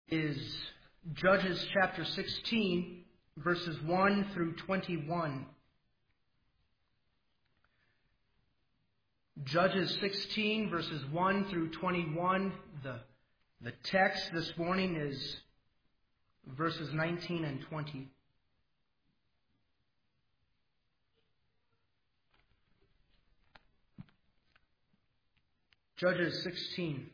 Is Judges chapter 16, verses 1 through 21. Judges 16, verses 1 through 21. The text this morning is verses 19 and 20. Judges 16.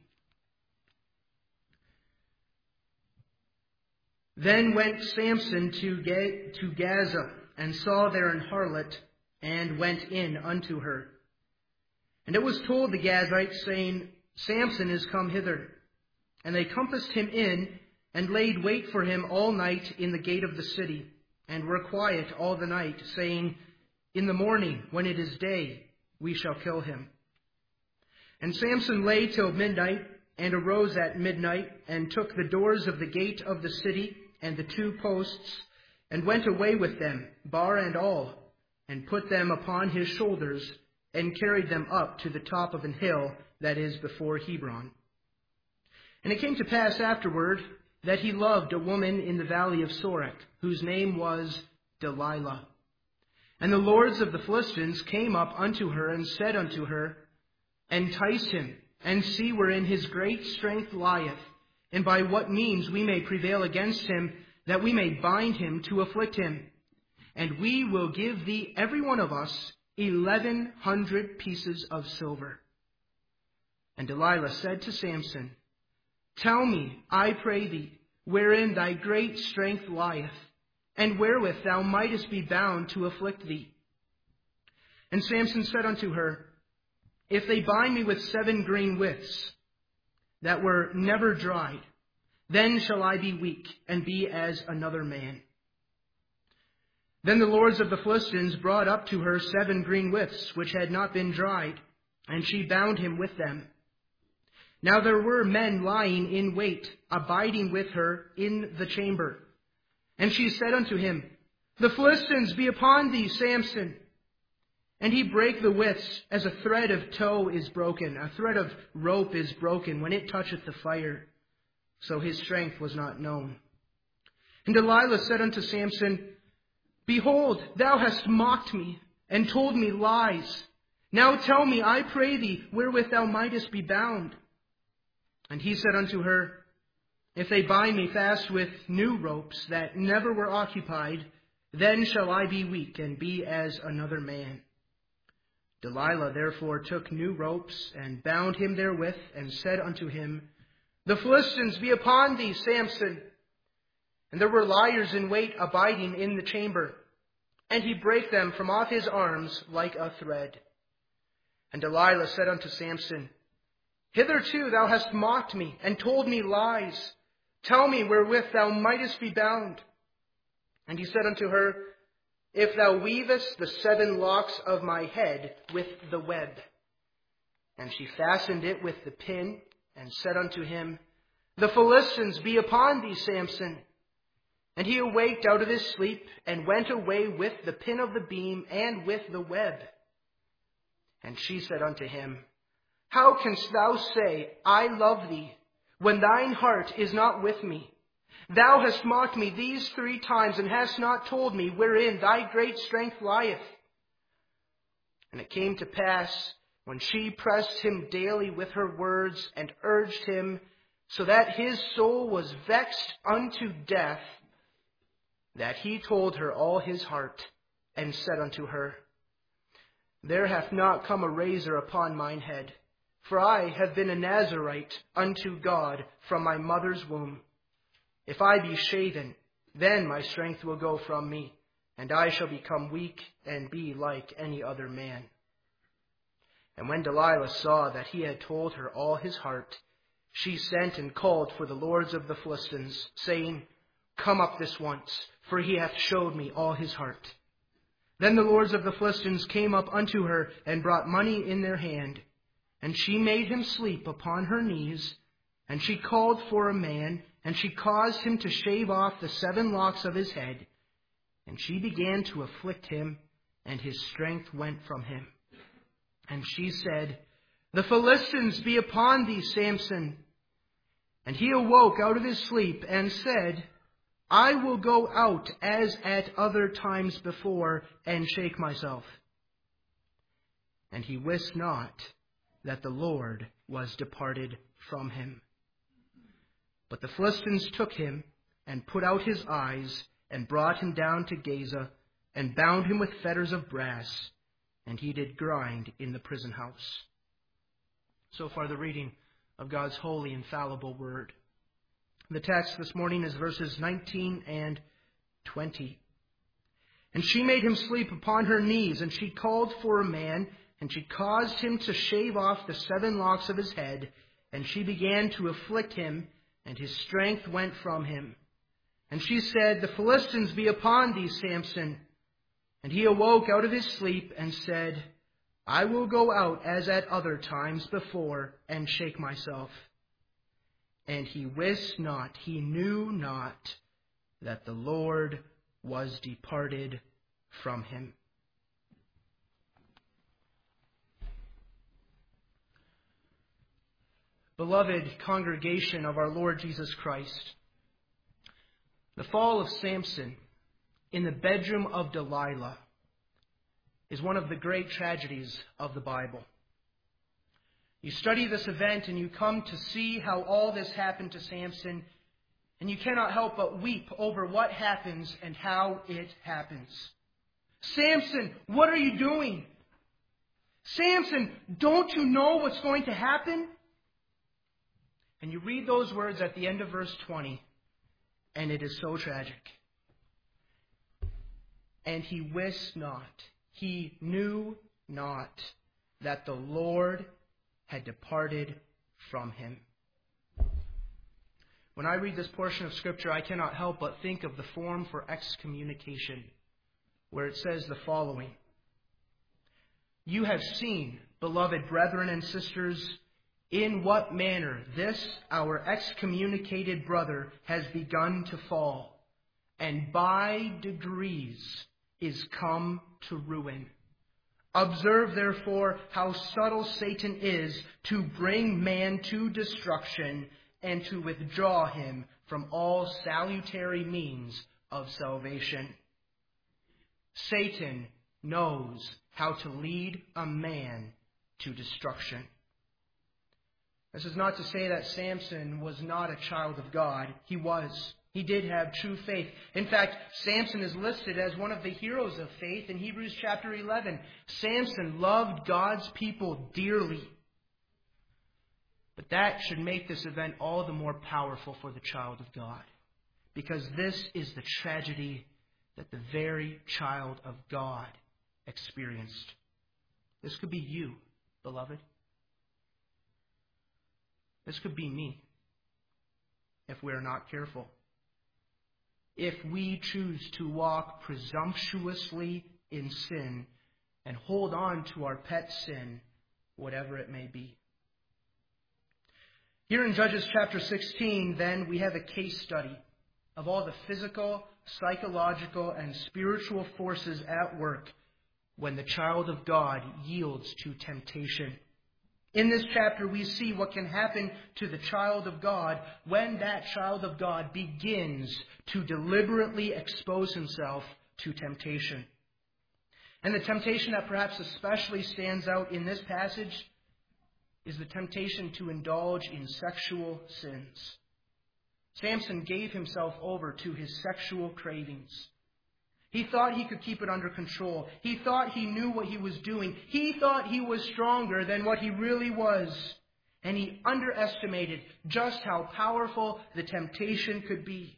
Then went Samson to Gaza, and saw there an harlot, and went in unto her. And it was told the Gazites, saying, Samson is come hither. And they compassed him in, and laid wait for him all night in the gate of the city, and were quiet all the night, saying, In the morning, when it is day, we shall kill him. And Samson lay till midnight, and arose at midnight, and took the doors of the gate of the city, and the two posts, and went away with them, bar and all, and put them upon his shoulders, and carried them up to the top of an hill that is before Hebron. And it came to pass afterward that he loved a woman in the valley of Sorek, whose name was Delilah. And the lords of the Philistines came up unto her, and said unto her, Entice him, and see wherein his great strength lieth, and by what means we may prevail against him, that we may bind him to afflict him. And we will give thee every one of us 1,100 pieces of silver. And Delilah said to Samson, Tell me, I pray thee, wherein thy great strength lieth, and wherewith thou mightest be bound to afflict thee. And Samson said unto her, If they bind me with 7 green withs, that were never dried, then shall I be weak, and be as another man. Then the lords of the Philistines brought up to her 7 green withs, which had not been dried, and she bound him with them. Now there were men lying in wait, abiding with her in the chamber. And she said unto him, The Philistines be upon thee, Samson. And he brake the withs, as a thread of tow is broken, a thread of rope is broken, when it toucheth the fire. So his strength was not known. And Delilah said unto Samson, Behold, thou hast mocked me, and told me lies. Now tell me, I pray thee, wherewith thou mightest be bound. And he said unto her, If they bind me fast with new ropes that never were occupied, then shall I be weak, and be as another man. Delilah therefore took new ropes, and bound him therewith, and said unto him, The Philistines be upon thee, Samson. And there were liers in wait abiding in the chamber, and he brake them from off his arms like a thread. And Delilah said unto Samson, Hitherto thou hast mocked me, and told me lies. Tell me wherewith thou mightest be bound. And he said unto her, If thou weavest the 7 locks of my head with the web. And she fastened it with the pin, and said unto him, The Philistines be upon thee, Samson. And he awaked out of his sleep, and went away with the pin of the beam, and with the web. And she said unto him, How canst thou say, I love thee, when thine heart is not with me? Thou hast mocked me these 3 times, and hast not told me wherein thy great strength lieth. And it came to pass, when she pressed him daily with her words, and urged him, so that his soul was vexed unto death, that he told her all his heart, and said unto her, There hath not come a razor upon mine head, for I have been a Nazarite unto God from my mother's womb. If I be shaven, then my strength will go from me, and I shall become weak, and be like any other man. And when Delilah saw that he had told her all his heart, she sent and called for the lords of the Philistines, saying, Come up this once, for he hath showed me all his heart. Then the lords of the Philistines came up unto her, and brought money in their hand. And she made him sleep upon her knees, and she called for a man, and she caused him to shave off the 7 locks of his head. And she began to afflict him, and his strength went from him. And she said, The Philistines be upon thee, Samson. And he awoke out of his sleep and said, I will go out as at other times before and shake myself. And he wist not that the Lord was departed from him. But the Philistines took him and put out his eyes and brought him down to Gaza and bound him with fetters of brass, and he did grind in the prison house. So far the reading of God's holy, infallible word. The text this morning is verses 19 and 20. And she made him sleep upon her knees, and she called for a man, and she caused him to shave off the 7 locks of his head, and she began to afflict him, and his strength went from him. And she said, The Philistines be upon thee, Samson. And he awoke out of his sleep and said, I will go out as at other times before and shake myself. And he wist not, he knew not, that the Lord was departed from him. Beloved congregation of our Lord Jesus Christ, the fall of Samson in the bedroom of Delilah is one of the great tragedies of the Bible. You study this event and you come to see how all this happened to Samson, and you cannot help but weep over what happens and how it happens. Samson, what are you doing? Samson, don't you know what's going to happen? And you read those words at the end of verse 20, and it is so tragic. And he wist not, he knew not, that the Lord had departed from him. When I read this portion of Scripture, I cannot help but think of the form for excommunication, where it says the following. You have seen, beloved brethren and sisters, in what manner this, our excommunicated brother, has begun to fall, and by degrees is come to ruin. Observe, therefore, how subtle Satan is to bring man to destruction and to withdraw him from all salutary means of salvation. Satan knows how to lead a man to destruction. This is not to say that Samson was not a child of God. He was. He did have true faith. In fact, Samson is listed as one of the heroes of faith in Hebrews chapter 11. Samson loved God's people dearly. But that should make this event all the more powerful for the child of God, because this is the tragedy that the very child of God experienced. This could be you, beloved. This could be me, if we are not careful. If we choose to walk presumptuously in sin and hold on to our pet sin, whatever it may be. Here in Judges chapter 16, then, we have a case study of all the physical, psychological, and spiritual forces at work when the child of God yields to temptation. In this chapter, we see what can happen to the child of God when that child of God begins to deliberately expose himself to temptation. And the temptation that perhaps especially stands out in this passage is the temptation to indulge in sexual sins. Samson gave himself over to his sexual cravings. He thought he could keep it under control. He thought he knew what he was doing. He thought he was stronger than what he really was. And he underestimated just how powerful the temptation could be.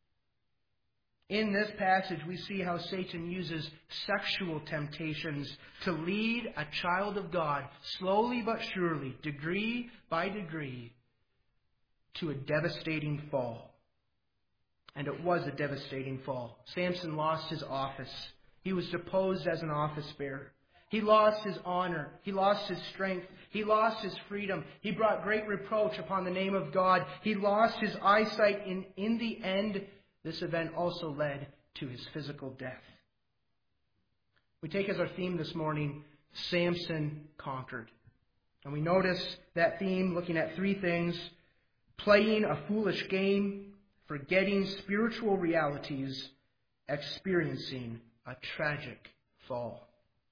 In this passage, we see how Satan uses sexual temptations to lead a child of God, slowly but surely, degree by degree, to a devastating fall. And it was a devastating fall. Samson lost his office. He was deposed as an office bearer. He lost his honor. He lost his strength. He lost his freedom. He brought great reproach upon the name of God. He lost his eyesight. In the end, this event also led to his physical death. We take as our theme this morning, Samson conquered. And we notice that theme looking at 3 things. playing a foolish game, forgetting spiritual realities, experiencing a tragic fall.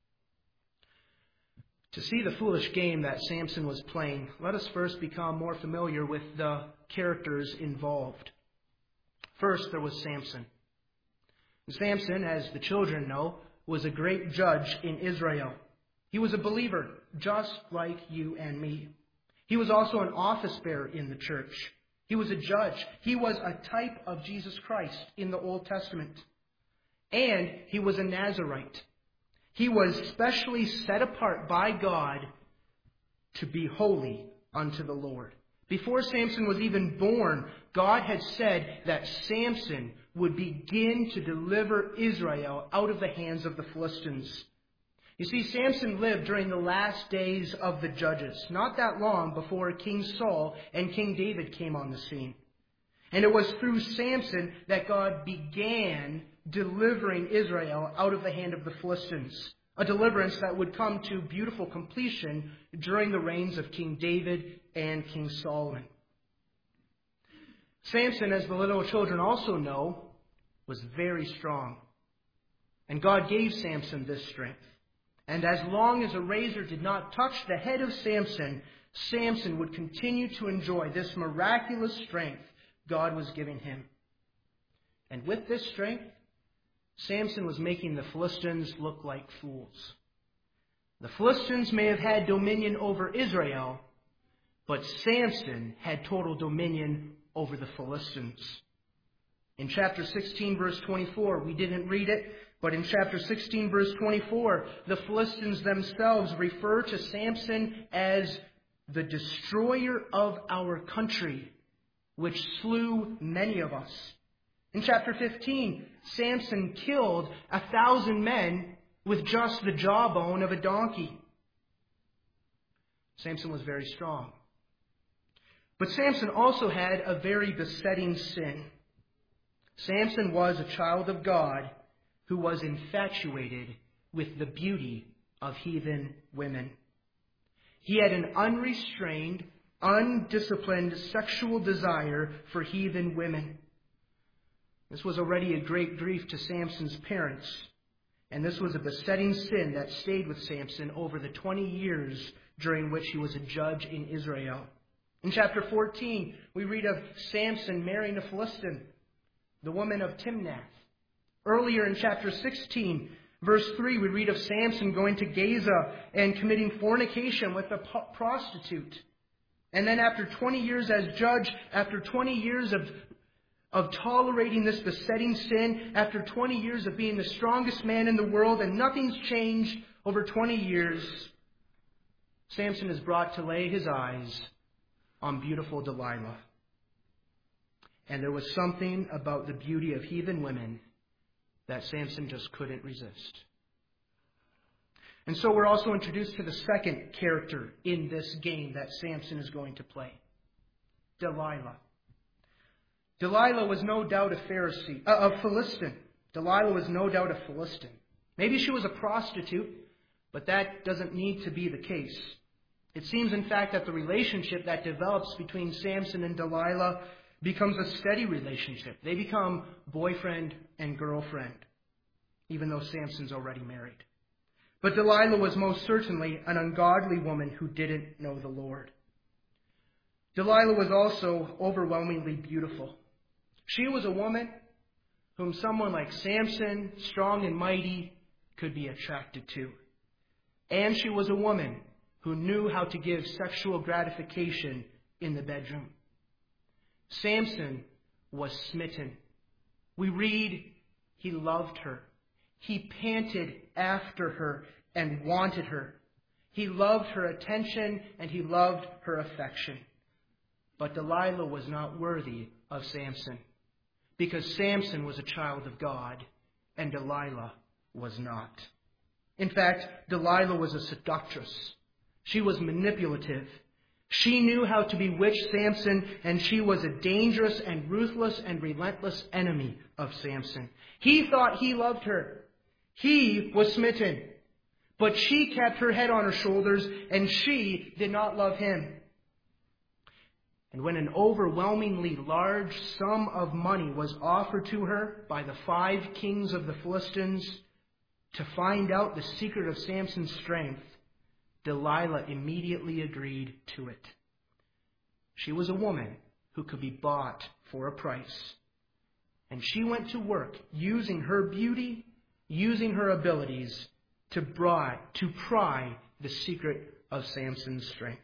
To see the foolish game that Samson was playing, let us first become more familiar with the characters involved. First, there was Samson. Samson, as the children know, was a great judge in Israel. He was a believer, just like you and me. He was also an office bearer in the church. He was a judge. He was a type of Jesus Christ in the Old Testament. And he was a Nazirite. He was specially set apart by God to be holy unto the Lord. Before Samson was even born, God had said that Samson would begin to deliver Israel out of the hands of the Philistines. You see, Samson lived during the last days of the judges, not that long before King Saul and King David came on the scene. And it was through Samson that God began delivering Israel out of the hand of the Philistines, a deliverance that would come to beautiful completion during the reigns of King David and King Solomon. Samson, as the little children also know, was very strong. And God gave Samson this strength. And as long as a razor did not touch the head of Samson, Samson would continue to enjoy this miraculous strength God was giving him. And with this strength, Samson was making the Philistines look like fools. The Philistines may have had dominion over Israel, but Samson had total dominion over the Philistines. In chapter 16, verse 24, we didn't read it, but in chapter 16, verse 24, the Philistines themselves refer to Samson as the destroyer of our country, which slew many of us. In chapter 15, Samson killed 1,000 men with just the jawbone of a donkey. Samson was very strong. But Samson also had a very besetting sin. Samson was a child of God who was infatuated with the beauty of heathen women. He had an unrestrained, undisciplined sexual desire for heathen women. This was already a great grief to Samson's parents, and this was a besetting sin that stayed with Samson over the 20 years during which he was a judge in Israel. In chapter 14, we read of Samson marrying a Philistine, the woman of Timnath. Earlier in chapter 16, verse 3, we read of Samson going to Gaza and committing fornication with a prostitute. And then after 20 years as judge, after 20 years of tolerating this besetting sin, after 20 years of being the strongest man in the world, and nothing's changed over 20 years, Samson is brought to lay his eyes on beautiful Delilah. And there was something about the beauty of heathen women that Samson just couldn't resist. And so we're also introduced to the second character in this game that Samson is going to play, Delilah. Delilah was no doubt a Philistine. Delilah was no doubt a Philistine. Maybe she was a prostitute, but that doesn't need to be the case. It seems, in fact, that the relationship that develops between Samson and Delilah becomes a steady relationship. They become boyfriend and girlfriend, even though Samson's already married. But Delilah was most certainly an ungodly woman who didn't know the Lord. Delilah was also overwhelmingly beautiful. She was a woman whom someone like Samson, strong and mighty, could be attracted to. And she was a woman who knew how to give sexual gratification in the bedroom. Samson was smitten. We read he loved her. He panted after her and wanted her. He loved her attention and he loved her affection. But Delilah was not worthy of Samson, because Samson was a child of God and Delilah was not. In fact, Delilah was a seductress. She was manipulative. She knew how to bewitch Samson, and she was a dangerous and ruthless and relentless enemy of Samson. He thought he loved her. He was smitten. But she kept her head on her shoulders, and she did not love him. And when an overwhelmingly large sum of money was offered to her by the 5 kings of the Philistines to find out the secret of Samson's strength, Delilah immediately agreed to it. She was a woman who could be bought for a price. And she went to work using her beauty, using her abilities to pry the secret of Samson's strength.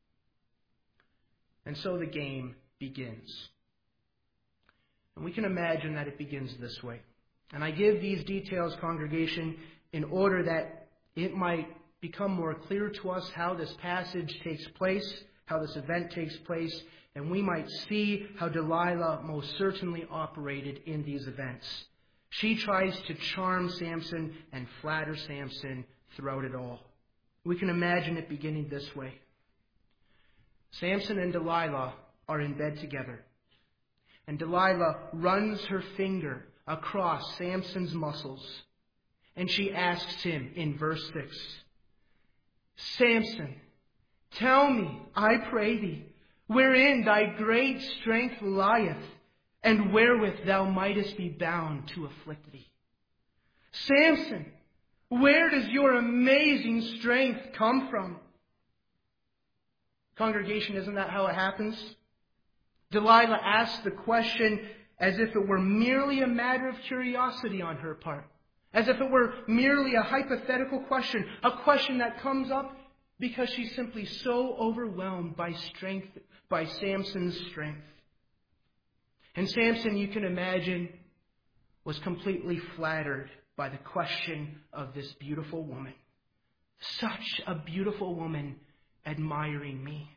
And so the game begins. And we can imagine that it begins this way. And I give these details, congregation, in order that it might become more clear to us how this passage takes place, how this event takes place, and we might see how Delilah most certainly operated in these events. She tries to charm Samson and flatter Samson throughout it all. We can imagine it beginning this way. Samson and Delilah are in bed together. And Delilah runs her finger across Samson's muscles. And she asks him in verse 6, Samson, tell me, I pray thee, wherein thy great strength lieth, and wherewith thou mightest be bound to afflict thee. Samson, where does your amazing strength come from? Congregation, isn't that how it happens? Delilah asks the question as if it were merely a matter of curiosity on her part, as if it were merely a hypothetical question, a question that comes up because she's simply so overwhelmed by Samson's strength. And Samson, you can imagine, was completely flattered by the question of this beautiful woman. Such a beautiful woman admiring me.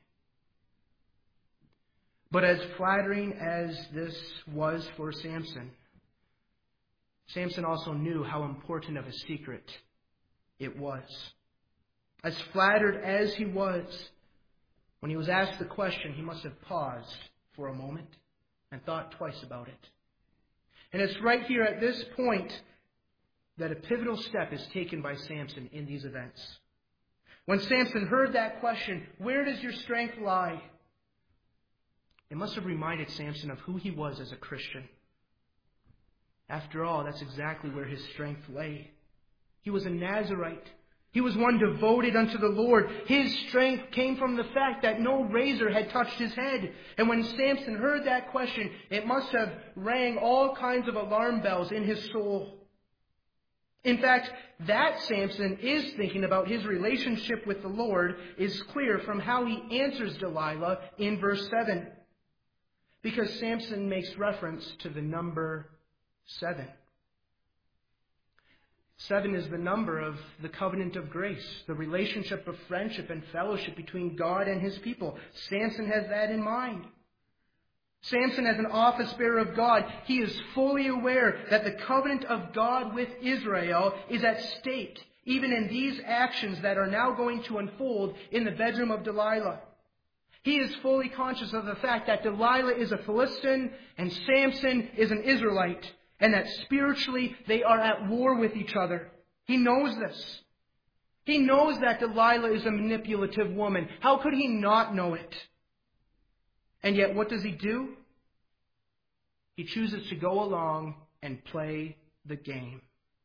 But as flattering as this was for Samson, Samson also knew how important of a secret it was. As flattered as he was, when he was asked the question, he must have paused for a moment and thought twice about it. And it's right here at this point that a pivotal step is taken by Samson in these events. When Samson heard that question, where does your strength lie? It must have reminded Samson of who he was as a Christian. After all, that's exactly where his strength lay. He was a Nazirite. He was one devoted unto the Lord. His strength came from the fact that no razor had touched his head. And when Samson heard that question, it must have rang all kinds of alarm bells in his soul. In fact, that Samson is thinking about his relationship with the Lord is clear from how he answers Delilah in verse 7. Because Samson makes reference to the number 7. 7 is the number of the covenant of grace, the relationship of friendship and fellowship between God and His people. Samson has that in mind. Samson, as an office bearer of God, he is fully aware that the covenant of God with Israel is at stake, even in these actions that are now going to unfold in the bedroom of Delilah. He is fully conscious of the fact that Delilah is a Philistine and Samson is an Israelite, and that spiritually they are at war with each other. He knows this. He knows that Delilah is a manipulative woman. How could he not know it? And yet, what does he do? He chooses to go along and play the game.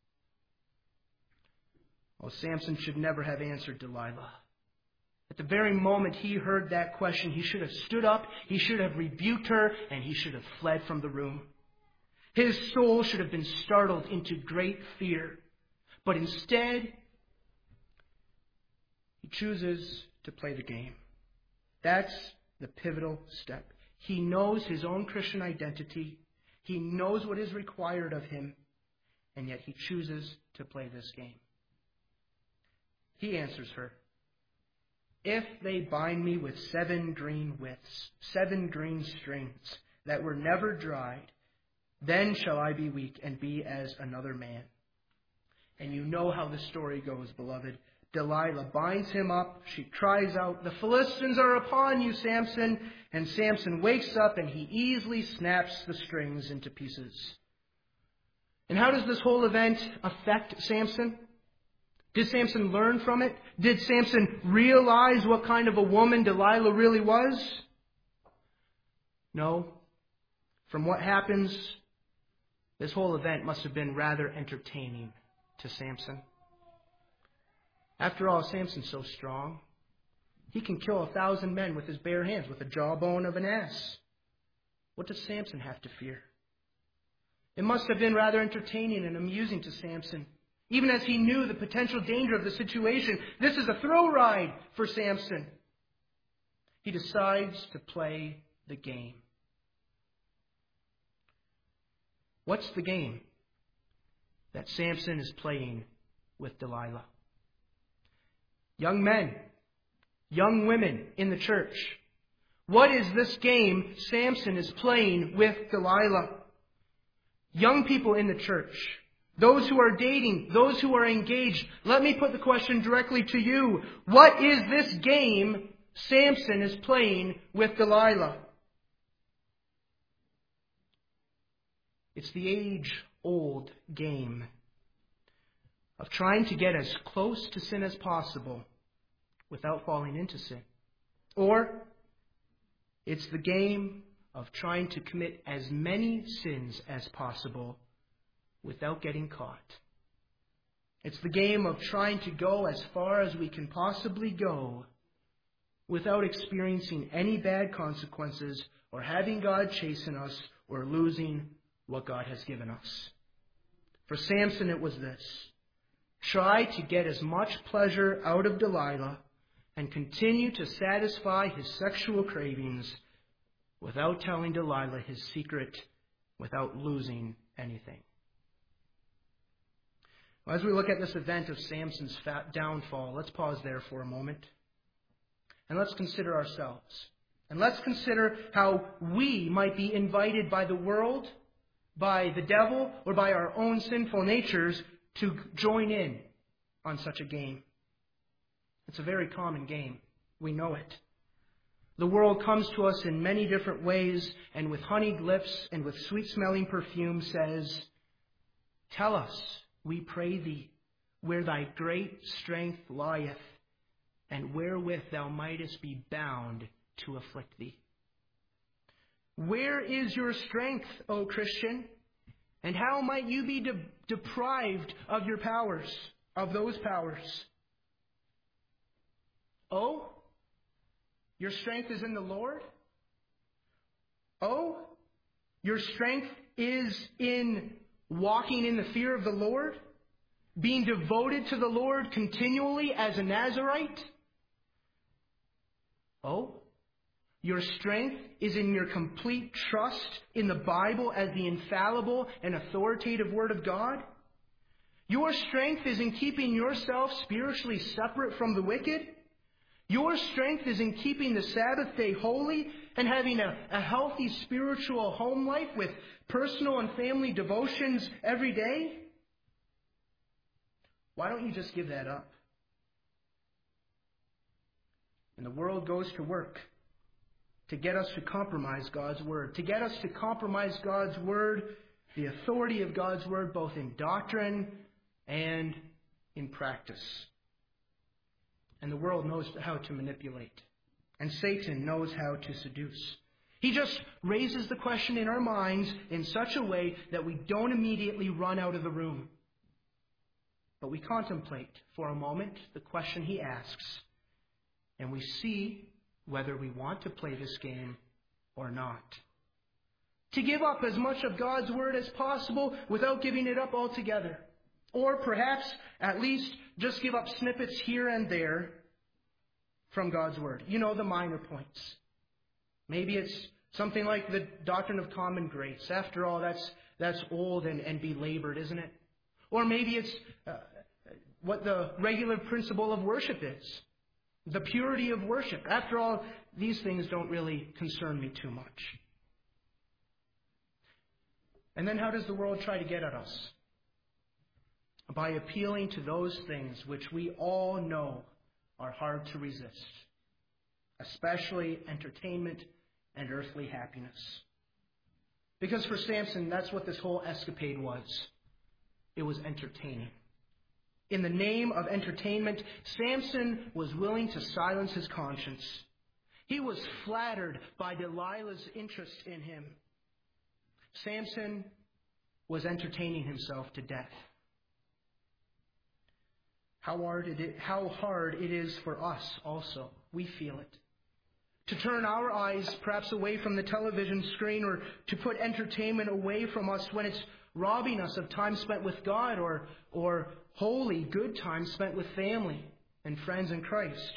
Well, Samson should never have answered Delilah. At the very moment he heard that question, he should have stood up, he should have rebuked her, and he should have fled from the room. His soul should have been startled into great fear. But instead, he chooses to play the game. That's the pivotal step. He knows his own Christian identity. He knows what is required of him. And yet he chooses to play this game. He answers her, if they bind me with 7 green withs, 7 green strings that were never dried, then shall I be weak and be as another man. And you know how the story goes, beloved. Delilah binds him up. She cries out, the Philistines are upon you, Samson. And Samson wakes up and he easily snaps the strings into pieces. And how does this whole event affect Samson? Did Samson learn from it? Did Samson realize what kind of a woman Delilah really was? No. From what happens, this whole event must have been rather entertaining to Samson. After all, Samson's so strong. He can kill 1,000 men with his bare hands, with the jawbone of an ass. What does Samson have to fear? It must have been rather entertaining and amusing to Samson, even as he knew the potential danger of the situation. This is a thrill ride for Samson. He decides to play the game. What's the game that Samson is playing with Delilah? Young men, young women in the church, what is this game Samson is playing with Delilah? Young people in the church, those who are dating, those who are engaged, let me put the question directly to you. What is this game Samson is playing with Delilah? It's the age-old game of trying to get as close to sin as possible without falling into sin. Or it's the game of trying to commit as many sins as possible without getting caught. It's the game of trying to go as far as we can possibly go without experiencing any bad consequences or having God chasten us or losing what God has given us. For Samson, it was this: try to get as much pleasure out of Delilah and continue to satisfy his sexual cravings without telling Delilah his secret, without losing anything. As we look at this event of Samson's downfall, let's pause there for a moment. And let's consider ourselves. And let's consider how we might be invited by the world, by the devil, or by our own sinful natures to join in on such a game. It's a very common game. We know it. The world comes to us in many different ways, and with honeyed lips and with sweet-smelling perfume says, "Tell us, we pray thee, where thy great strength lieth, and wherewith thou mightest be bound to afflict thee." Where is your strength, O Christian? And how might you be deprived of your powers, of those powers? Oh, your strength is in the Lord? Oh, your strength is in walking in the fear of the Lord? Being devoted to the Lord continually as a Nazirite? Oh, your strength is in your complete trust in the Bible as the infallible and authoritative Word of God? Your strength is in keeping yourself spiritually separate from the wicked? Your strength is in keeping the Sabbath day holy and having a healthy spiritual home life with personal and family devotions every day? Why don't you just give that up? And the world goes to work to get us to compromise God's Word, to get us to compromise God's Word, the authority of God's Word, both in doctrine and in practice. And the world knows how to manipulate. And Satan knows how to seduce. He just raises the question in our minds in such a way that we don't immediately run out of the room. But we contemplate for a moment the question he asks, and we see whether we want to play this game or not. To give up as much of God's Word as possible without giving it up altogether. Or perhaps, at least, just give up snippets here and there from God's Word. You know, the minor points. Maybe it's something like the doctrine of common grace. After all, that's old and belabored, isn't it? Or maybe it's what the regular principle of worship is. The purity of worship. After all, these things don't really concern me too much. And then how does the world try to get at us? By appealing to those things which we all know are hard to resist, especially entertainment and earthly happiness. Because for Samson, that's what this whole escapade was. It was entertaining. In the name of entertainment, Samson was willing to silence his conscience. He was flattered by Delilah's interest in him. Samson was entertaining himself to death. How hard it is for us also. We feel it. To turn our eyes perhaps away from the television screen, or to put entertainment away from us when it's robbing us of time spent with God, or holy, good time spent with family and friends in Christ.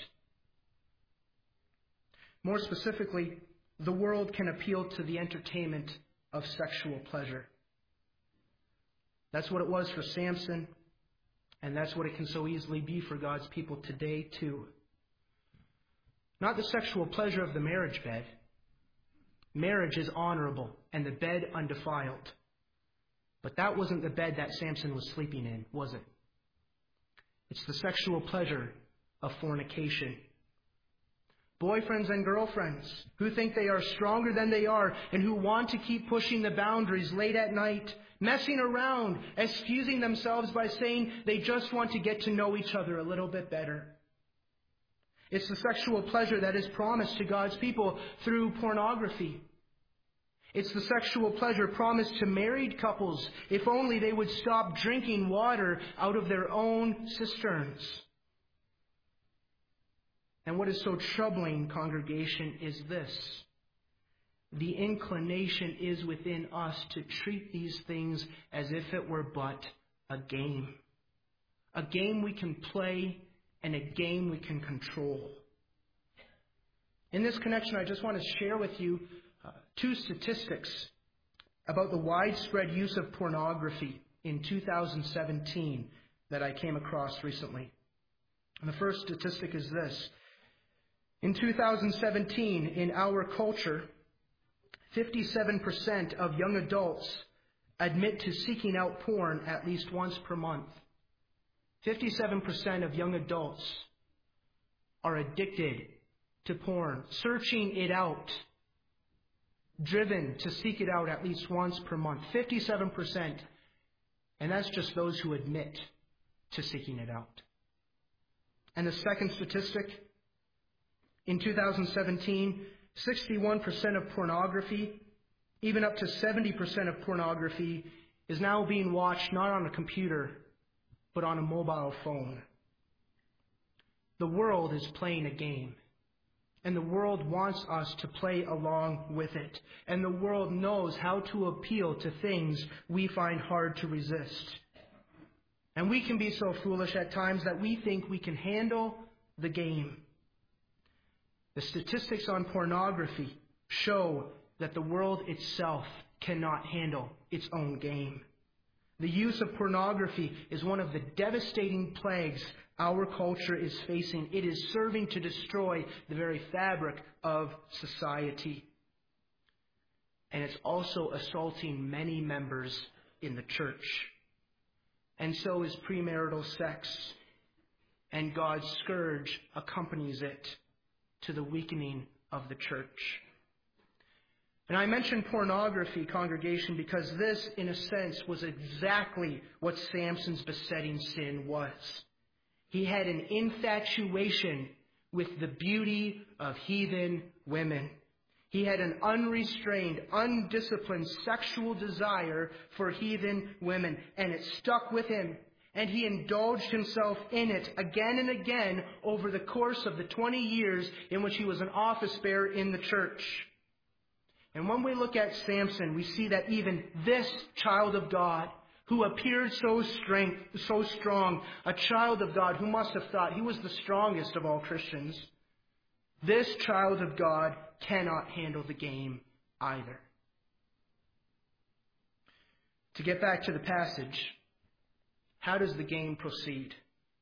More specifically, the world can appeal to the entertainment of sexual pleasure. That's what it was for Samson, and that's what it can so easily be for God's people today too. Not the sexual pleasure of the marriage bed. Marriage is honorable and the bed undefiled. But that wasn't the bed that Samson was sleeping in, was it? It's the sexual pleasure of fornication. Boyfriends and girlfriends who think they are stronger than they are and who want to keep pushing the boundaries late at night, messing around, excusing themselves by saying they just want to get to know each other a little bit better. It's the sexual pleasure that is promised to God's people through pornography. It's the sexual pleasure promised to married couples if only they would stop drinking water out of their own cisterns. And what is so troubling, congregation, is this. The inclination is within us to treat these things as if it were but a game. A game we can play and a game we can control. In this connection, I just want to share with you two statistics about the widespread use of pornography in 2017 that I came across recently. And the first statistic is this. In 2017, in our culture, 57% of young adults admit to seeking out porn at least once per month. 57% of young adults are addicted to porn, searching it out, driven to seek it out at least once per month. 57%. And that's just those who admit to seeking it out. And the second statistic, in 2017, 61% of pornography, even up to 70% of pornography, is now being watched not on a computer, but on a mobile phone. The world is playing a game, and the world wants us to play along with it. And the world knows how to appeal to things we find hard to resist. And we can be so foolish at times that we think we can handle the game. The statistics on pornography show that the world itself cannot handle its own game. The use of pornography is one of the devastating plagues our culture is facing. It is serving to destroy the very fabric of society. And it's also assaulting many members in the church. And so is premarital sex. And God's scourge accompanies it to the weakening of the church. And I mention pornography, congregation, because this, in a sense, was exactly what Samson's besetting sin was. He had an infatuation with the beauty of heathen women. He had an unrestrained, undisciplined sexual desire for heathen women, and it stuck with him. And he indulged himself in it again and again over the course of the 20 years in which he was an office bearer in the church. And when we look at Samson, we see that even this child of God, who appeared so strong, a child of God who must have thought he was the strongest of all Christians, this child of God cannot handle the game either. To get back to the passage, how does the game proceed?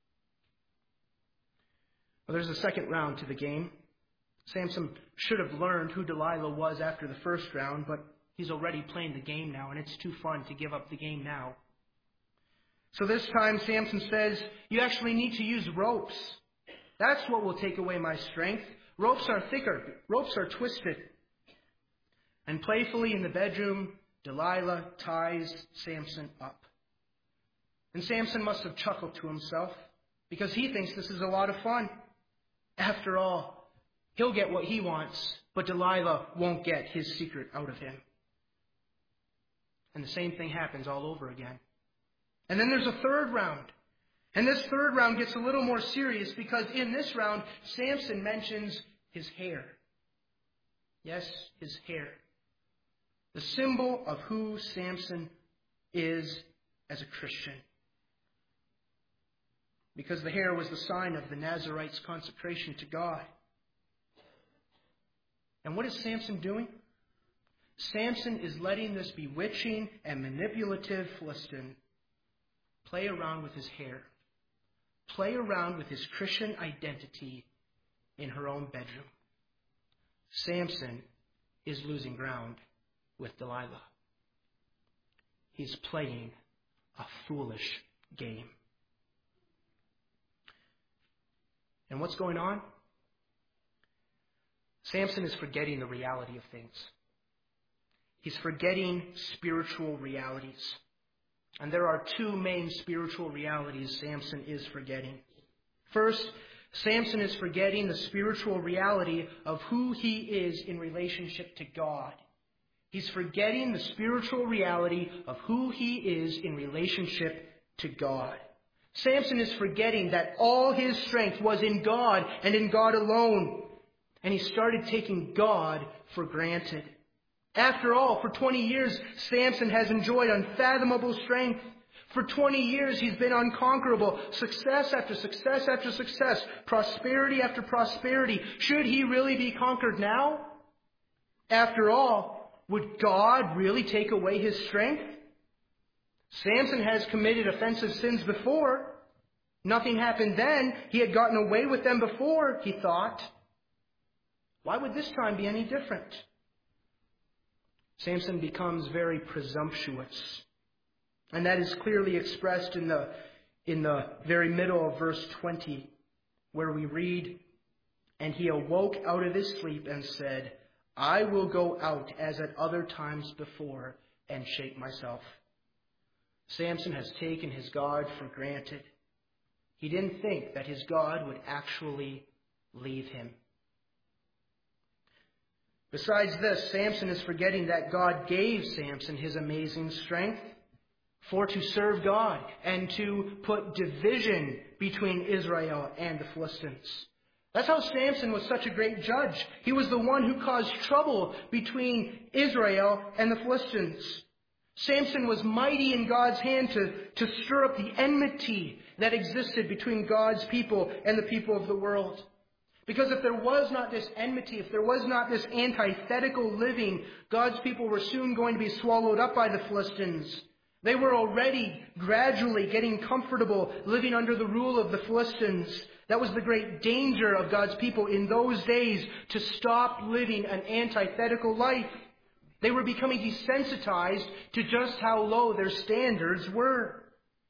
Well, there's a second round to the game. Samson should have learned who Delilah was after the first round, but he's already playing the game now, and it's too fun to give up the game now. So this time Samson says, you actually need to use ropes. That's what will take away my strength. Ropes are thicker. Ropes are twisted. And playfully in the bedroom, Delilah ties Samson up. And Samson must have chuckled to himself, because he thinks this is a lot of fun. After all, He'll get what he wants, but Delilah won't get his secret out of him. And the same thing happens all over again. And then there's a third round. And this third round gets a little more serious because in this round, Samson mentions his hair. Yes, his hair. The symbol of who Samson is as a Christian. Because the hair was the sign of the Nazarite's consecration to God. And what is Samson doing? Samson is letting this bewitching and manipulative Philistine play around with his hair. Play around with his Christian identity in her own bedroom. Samson is losing ground with Delilah. He's playing a foolish game. And what's going on? Samson is forgetting the reality of things. He's forgetting spiritual realities. And there are two main spiritual realities Samson is forgetting. First, Samson is forgetting the spiritual reality of who he is in relationship to God. He's forgetting the spiritual reality of who he is in relationship to God. Samson is forgetting that all his strength was in God and in God alone. And he started taking God for granted. After all, for 20 years, Samson has enjoyed unfathomable strength. For 20 years, he's been unconquerable. Success after success after success. Prosperity after prosperity. Should he really be conquered now? After all, would God really take away his strength? Samson has committed offensive sins before. Nothing happened then. He had gotten away with them before, he thought. Why would this time be any different? Samson becomes very presumptuous. And that is clearly expressed in the very middle of verse 20, where we read, "And he awoke out of his sleep and said, I will go out as at other times before and shake myself." Samson has taken his God for granted. He didn't think that his God would actually leave him. Besides this, Samson is forgetting that God gave Samson his amazing strength for to serve God and to put division between Israel and the Philistines. That's how Samson was such a great judge. He was the one who caused trouble between Israel and the Philistines. Samson was mighty in God's hand to stir up the enmity that existed between God's people and the people of the world. Because if there was not this enmity, if there was not this antithetical living, God's people were soon going to be swallowed up by the Philistines. They were already gradually getting comfortable living under the rule of the Philistines. That was the great danger of God's people in those days, to stop living an antithetical life. They were becoming desensitized to just how low their standards were.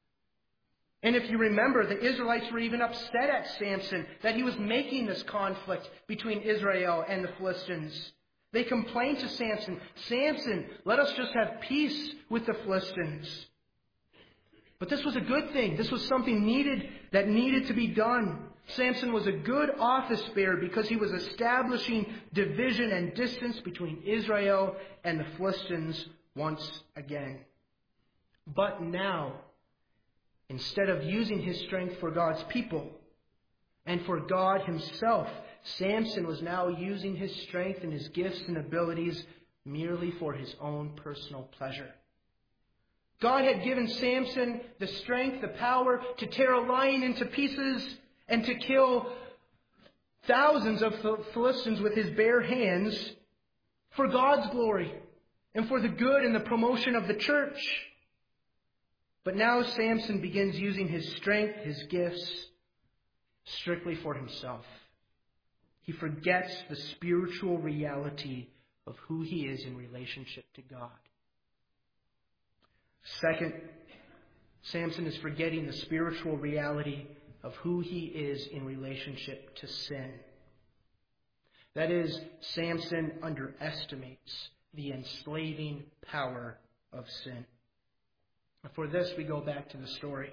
And if you remember, the Israelites were even upset at Samson that he was making this conflict between Israel and the Philistines. They complained to Samson, "Samson, let us just have peace with the Philistines." But this was a good thing. This was something that needed to be done. Samson was a good office bearer because he was establishing division and distance between Israel and the Philistines once again. But now, instead of using his strength for God's people and for God himself, Samson was now using his strength and his gifts and abilities merely for his own personal pleasure. God had given Samson the strength, the power to tear a lion into pieces and to kill thousands of Philistines with his bare hands for God's glory and for the good and the promotion of the church. But now Samson begins using his strength, his gifts, strictly for himself. He forgets the spiritual reality of who he is in relationship to God. Second, Samson is forgetting the spiritual reality of who he is in relationship to sin. That is, Samson underestimates the enslaving power of sin. For this, we go back to the story.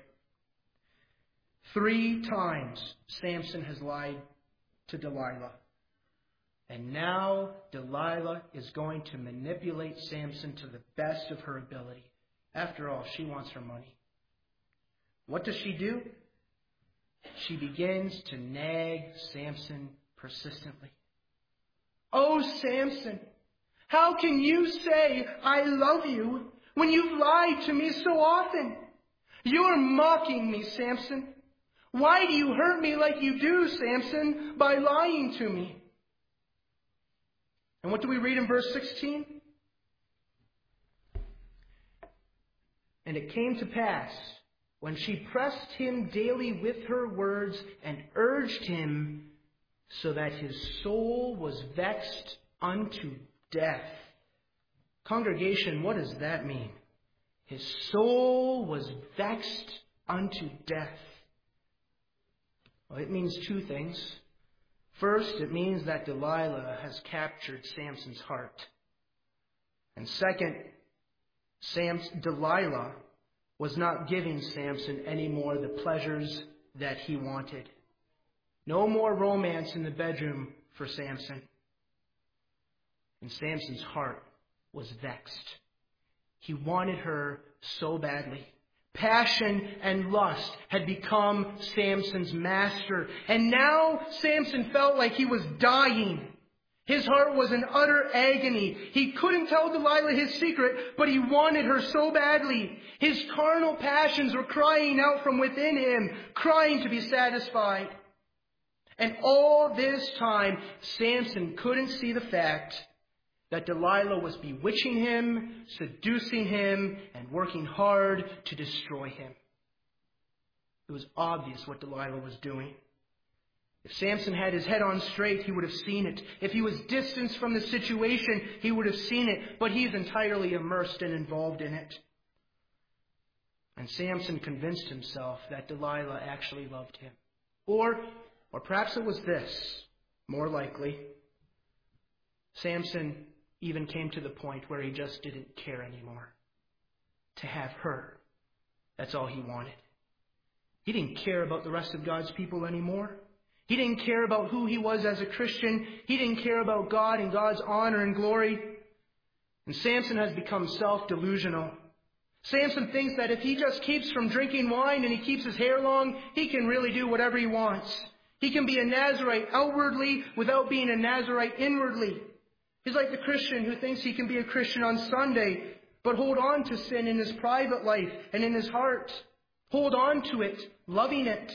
3 times Samson has lied to Delilah. And now Delilah is going to manipulate Samson to the best of her ability. After all, she wants her money. What does she do? She begins to nag Samson persistently. "Oh, Samson, how can you say I love you when you've lied to me so often? You're mocking me, Samson. Why do you hurt me like you do, Samson, by lying to me?" And what do we read in verse 16? "And it came to pass, when she pressed him daily with her words and urged him, so that his soul was vexed unto death." Congregation, what does that mean? His soul was vexed unto death. Well, it means two things. First, it means that Delilah has captured Samson's heart. And second, Delilah was not giving Samson any more the pleasures that he wanted. No more romance in the bedroom for Samson. And Samson's heart was vexed. He wanted her so badly. Passion and lust had become Samson's master. And now Samson felt like he was dying. His heart was in utter agony. He couldn't tell Delilah his secret, but he wanted her so badly. His carnal passions were crying out from within him, crying to be satisfied. And all this time, Samson couldn't see the fact that Delilah was bewitching him, seducing him, and working hard to destroy him. It was obvious what Delilah was doing. If Samson had his head on straight, he would have seen it. If he was distanced from the situation, he would have seen it. But he's entirely immersed and involved in it. And Samson convinced himself that Delilah actually loved him. Or perhaps it was this, more likely. Samson even came to the point where he just didn't care anymore. To have her, that's all he wanted. He didn't care about the rest of God's people anymore. He didn't care about who he was as a Christian. He didn't care about God and God's honor and glory. And Samson has become self-delusional. Samson thinks that if he just keeps from drinking wine and he keeps his hair long, he can really do whatever he wants. He can be a Nazirite outwardly without being a Nazirite inwardly. He's like the Christian who thinks he can be a Christian on Sunday, but hold on to sin in his private life and in his heart. Hold on to it, loving it.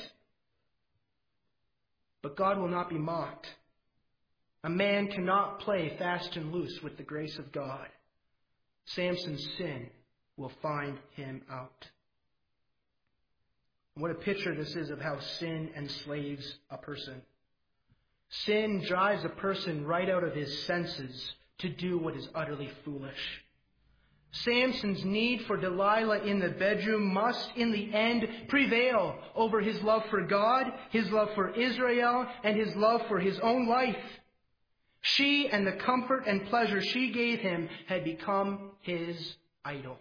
But God will not be mocked. A man cannot play fast and loose with the grace of God. Samson's sin will find him out. What a picture this is of how sin enslaves a person. Sin drives a person right out of his senses to do what is utterly foolish. Samson's need for Delilah in the bedroom must, in the end, prevail over his love for God, his love for Israel, and his love for his own life. She and the comfort and pleasure she gave him had become his idol.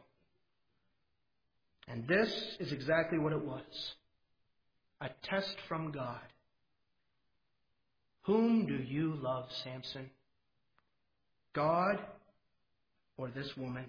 And this is exactly what it was. A test from God. Whom do you love, Samson? God or this woman?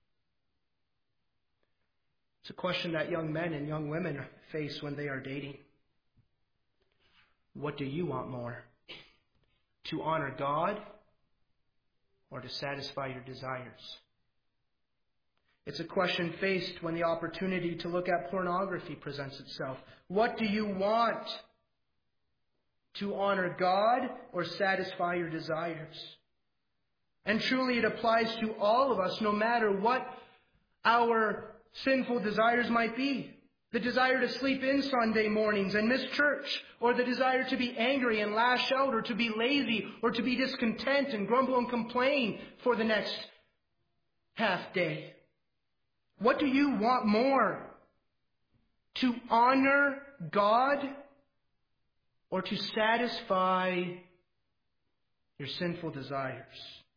It's a question that young men and young women face when they are dating. What do you want more? To honor God or to satisfy your desires? It's a question faced when the opportunity to look at pornography presents itself. What do you want? To honor God or satisfy your desires? And truly it applies to all of us, no matter what our sinful desires might be. The desire to sleep in Sunday mornings and miss church, or the desire to be angry and lash out, or to be lazy, or to be discontent and grumble and complain for the next half day. What do you want more? To honor God or to satisfy your sinful desires?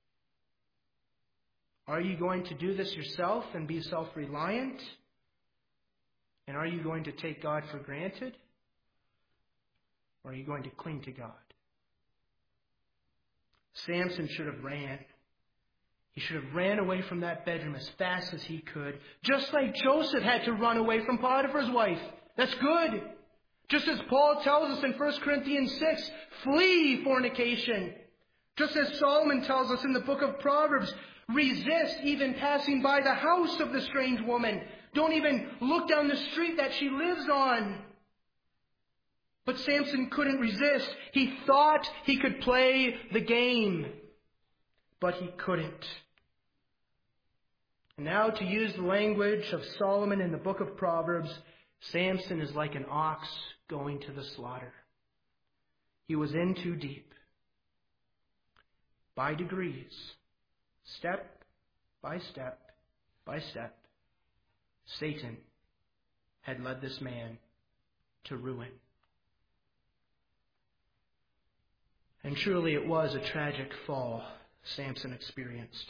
Are you going to do this yourself and be self-reliant? And are you going to take God for granted? Or are you going to cling to God? Samson should have ran. He should have ran away from that bedroom as fast as he could, just like Joseph had to run away from Potiphar's wife. That's good. Just as Paul tells us in 1 Corinthians 6, flee fornication. Just as Solomon tells us in the book of Proverbs, resist even passing by the house of the strange woman. Don't even look down the street that she lives on. But Samson couldn't resist. He thought he could play the game, but he couldn't. And now, to use the language of Solomon in the book of Proverbs, Samson is like an ox going to the slaughter. He was in too deep. By degrees, step by step by step, Satan had led this man to ruin. And truly it was a tragic fall Samson experienced.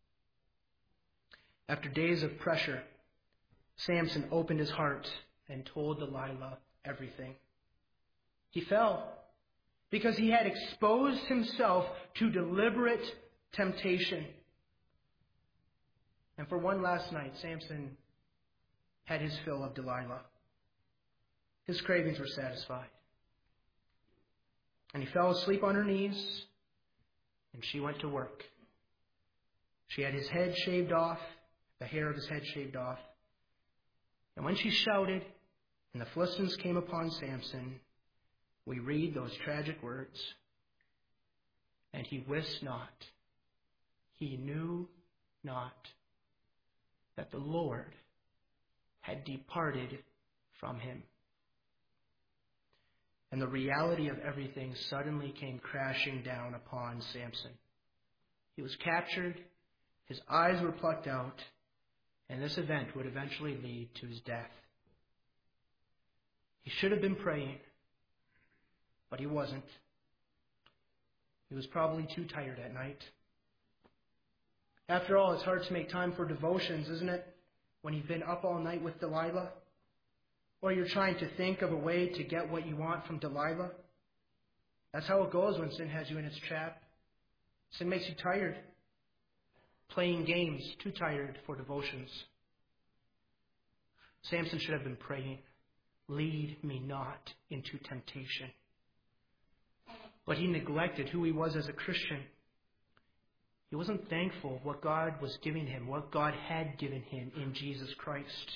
After days of pressure, Samson opened his heart and told Delilah everything. He fell because he had exposed himself to deliberate temptation. And for one last night, Samson had his fill of Delilah. His cravings were satisfied. And he fell asleep on her knees, and she went to work. She had his head shaved off, the hair of his head shaved off. And when she shouted, and the Philistines came upon Samson, we read those tragic words, and he wist not, he knew not, that the Lord had departed from him. And the reality of everything suddenly came crashing down upon Samson. He was captured, his eyes were plucked out, and this event would eventually lead to his death. He should have been praying, but he wasn't. He was probably too tired at night. After all, it's hard to make time for devotions, isn't it? When you've been up all night with Delilah, or you're trying to think of a way to get what you want from Delilah. That's how it goes when sin has you in its trap. Sin makes you tired. Playing games, too tired for devotions. Samson should have been praying, lead me not into temptation. But he neglected who he was as a Christian. He wasn't thankful of what God was giving him, what God had given him in Jesus Christ.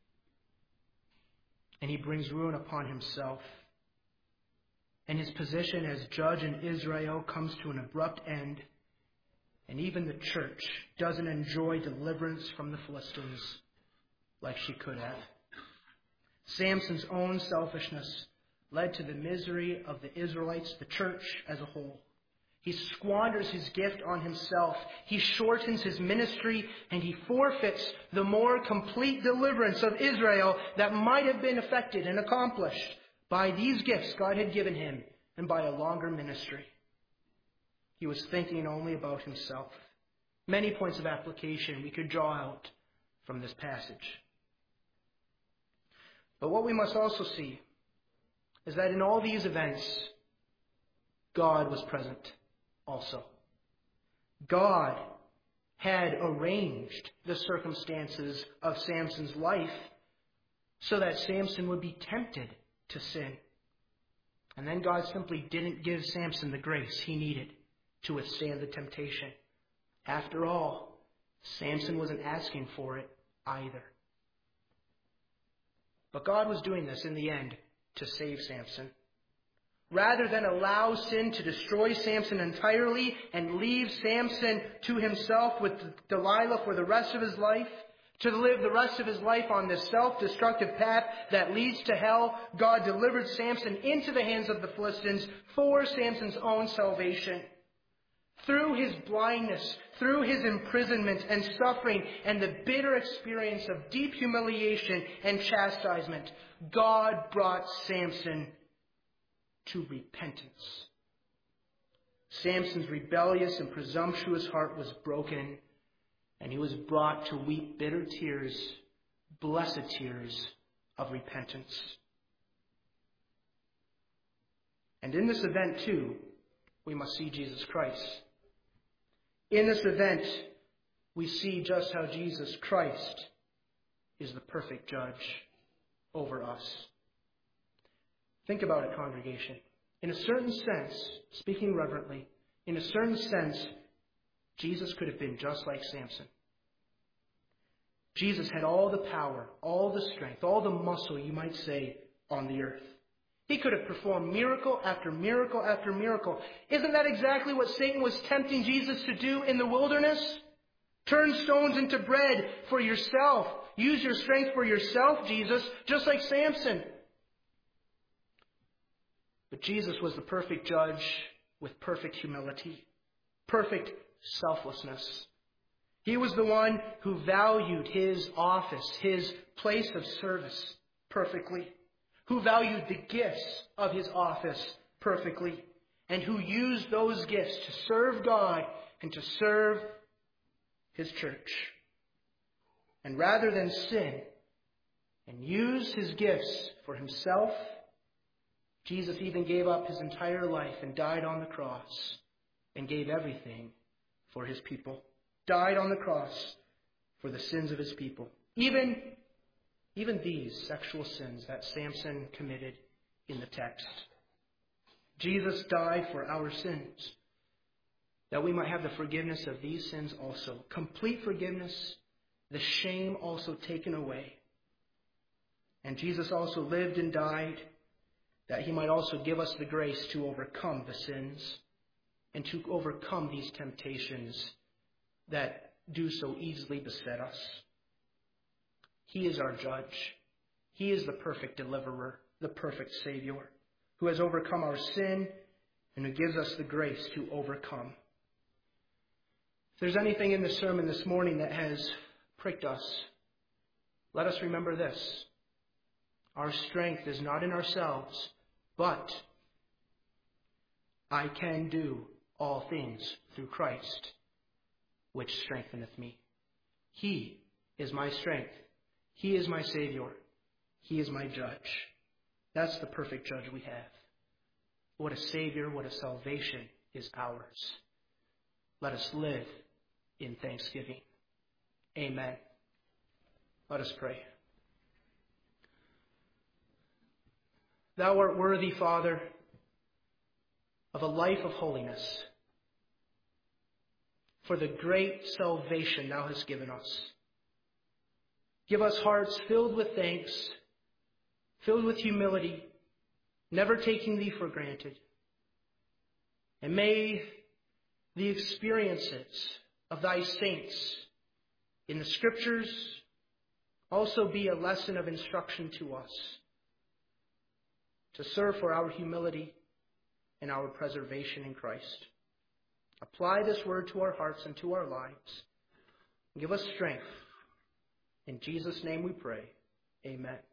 And he brings ruin upon himself. And his position as judge in Israel comes to an abrupt end. And even the church doesn't enjoy deliverance from the Philistines like she could have. Samson's own selfishness led to the misery of the Israelites, the church as a whole. He squanders his gift on himself. He shortens his ministry, and he forfeits the more complete deliverance of Israel that might have been effected and accomplished by these gifts God had given him and by a longer ministry. He was thinking only about himself. Many points of application we could draw out from this passage. But what we must also see is that in all these events, God was present. Also, God had arranged the circumstances of Samson's life so that Samson would be tempted to sin. And then God simply didn't give Samson the grace he needed to withstand the temptation. After all, Samson wasn't asking for it either. But God was doing this in the end to save Samson. Rather than allow sin to destroy Samson entirely and leave Samson to himself with Delilah for the rest of his life, to live the rest of his life on this self-destructive path that leads to hell, God delivered Samson into the hands of the Philistines for Samson's own salvation. Through his blindness, through his imprisonment and suffering, and the bitter experience of deep humiliation and chastisement, God brought Samson to repentance. Samson's rebellious and presumptuous heart was broken, and he was brought to weep bitter tears, blessed tears of repentance. And in this event, too, we must see Jesus Christ. In this event, we see just how Jesus Christ is the perfect judge over us. Think about it, congregation. In a certain sense, speaking reverently, in a certain sense, Jesus could have been just like Samson. Jesus had all the power, all the strength, all the muscle, you might say, on the earth. He could have performed miracle after miracle after miracle. Isn't that exactly what Satan was tempting Jesus to do in the wilderness? Turn stones into bread for yourself. Use your strength for yourself, Jesus, just like Samson. But Jesus was the perfect judge with perfect humility, perfect selflessness. He was the one who valued his office, his place of service perfectly, who valued the gifts of his office perfectly, and who used those gifts to serve God and to serve his church. And rather than sin and use his gifts for himself, Jesus even gave up his entire life and died on the cross and gave everything for his people. Died on the cross for the sins of his people. Even these sexual sins that Samson committed in the text. Jesus died for our sins, that we might have the forgiveness of these sins also. Complete forgiveness, the shame also taken away. And Jesus also lived and died that he might also give us the grace to overcome the sins and to overcome these temptations that do so easily beset us. He is our judge. He is the perfect deliverer, the perfect Savior, who has overcome our sin and who gives us the grace to overcome. If there's anything in the sermon this morning that has pricked us, let us remember this. Our strength is not in ourselves, but I can do all things through Christ, which strengtheneth me. He is my strength. He is my Savior. He is my judge. That's the perfect judge we have. What a Savior, what a salvation is ours. Let us live in thanksgiving. Amen. Let us pray. Thou art worthy, Father, of a life of holiness, for the great salvation thou hast given us. Give us hearts filled with thanks, filled with humility, never taking thee for granted. And may the experiences of thy saints in the Scriptures also be a lesson of instruction to us to serve for our humility and our preservation in Christ. Apply this word to our hearts and to our lives. Give us strength. In Jesus' name we pray. Amen.